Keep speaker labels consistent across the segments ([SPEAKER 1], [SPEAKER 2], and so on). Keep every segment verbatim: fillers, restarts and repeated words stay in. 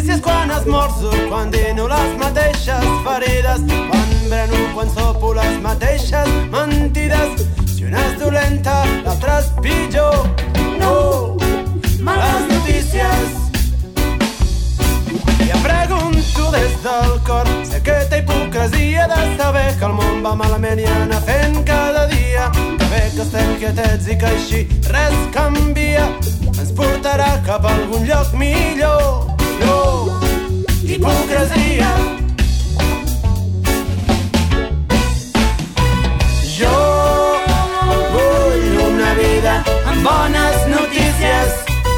[SPEAKER 1] notícies quan esmorzo, quan dino les mateixes ferides, quan breno, quan sopo les mateixes mentides. Si una és dolenta, l'altra és pitjor. No, males notícies. I em pregunto des del cor si aquesta hipocresia de saber que el món va malament i anar fent cada dia, que bé que estem quietets i que així res canvia, ens portarà cap a algun lloc millor. No, hipocresia. Jo vull una vida amb bones notícies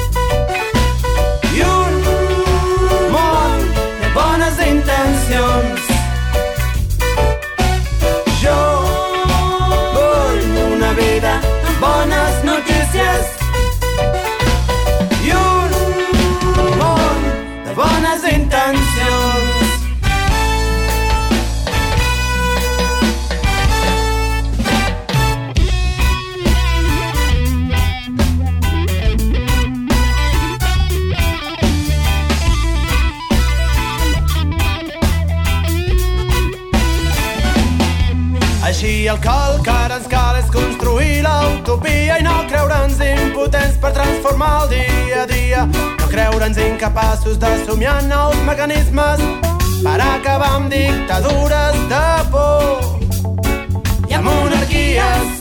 [SPEAKER 1] i un món de bones intencions. Jo vull una vida amb bones notícies i un món de bones intencions. Així el que el que ara ens cal és construir l'utopia i no creure'ns impotents per transformar el dia a dia, no creure'ns incapaços de somiar nous mecanismes per acabar amb dictadures de por i amb monarquies.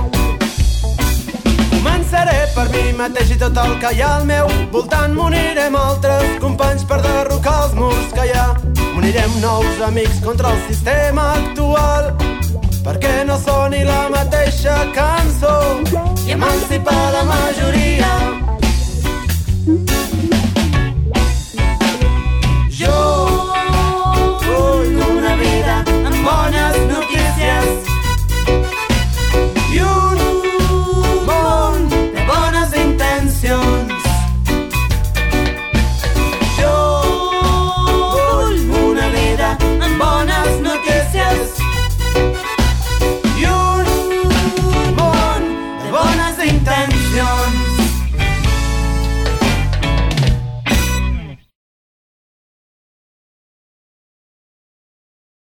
[SPEAKER 1] Començaré per mi mateix i tot el que hi ha al meu voltant, m'uniré amb altres companys per derrocar els murs que hi ha, m'unirem nous amics contra el sistema actual, perquè no soni la mateixa cançó i emancipar la majoria.